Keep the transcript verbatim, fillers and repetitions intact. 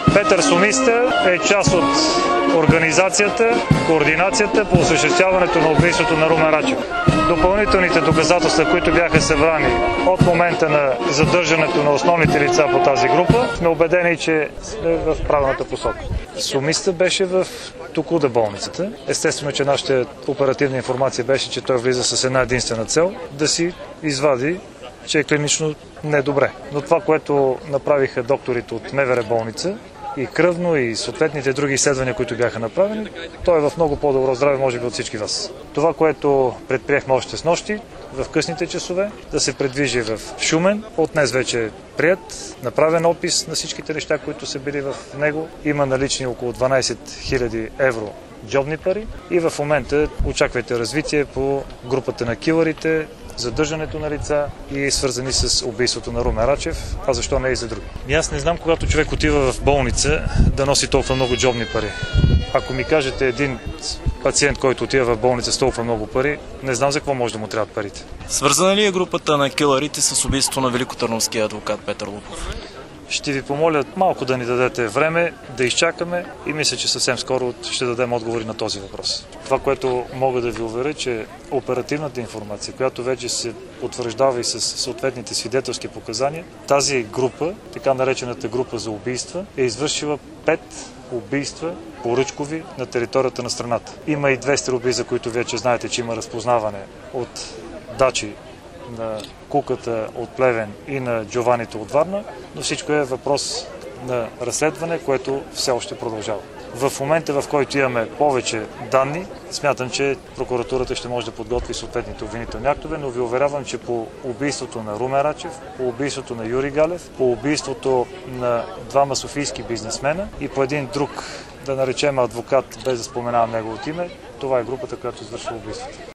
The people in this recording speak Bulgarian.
Петър Сумиста е част от организацията, координацията по осъществяването на убийството на Румен Рачев. Допълнителните доказателства, които бяха събрани от момента на задържането на основните лица по тази група, сме убедени, че сме в правилната посока. Сумиста беше в Токуда болницата. Естествено, че нашата оперативна информация беше, че той влиза с една единствена цел – да си извади, че е клинично недобре. Но това, което направиха докторите от МВР болница, и кръвно, и съответните други изследвания, които бяха направени, той е в много по-добро здраве, може би, от всички вас. Това, което предприехме още с нощи, в късните часове, да се предвижи в Шумен. От днес вече е прият, направен опис на всичките неща, които са били в него. Има налични около дванадесет хиляди евро джобни пари и в момента очаквайте развитие по групата на килърите, задържането на лица и свързани с убийството на Румен Рачев, а защо не и за други. И аз не знам, когато човек отива в болница, да носи толкова много джобни пари. Ако ми кажете един пациент, който отива в болница с толкова много пари, не знам за какво може да му трябват парите. Свързана ли е групата на килърите с убийството на великотърновския адвокат Петър Лупов? Ще ви помоля малко да ни дадете време, да изчакаме и мисля, че съвсем скоро ще дадем отговори на този въпрос. Това, което мога да ви уверя, че оперативната информация, която вече се потвърждава и с съответните свидетелски показания, тази група, така наречената група за убийства, е извършила пет убийства поръчкови на територията на страната. Има и две стрелби, за които вече знаете, че има разпознаване от дачи на Куката от Плевен и на Джованито от Варна, но всичко е въпрос на разследване, което все още продължава. В момента, в който имаме повече данни, смятам, че прокуратурата ще може да подготви съответните обвинителни актове, но ви уверявам, че по убийството на Румен Рачев, по убийството на Юрий Галев, по убийството на двама софийски бизнесмена и по един друг, да наречем адвокат, без да споменавам неговото име, това е групата, която извършва убийството.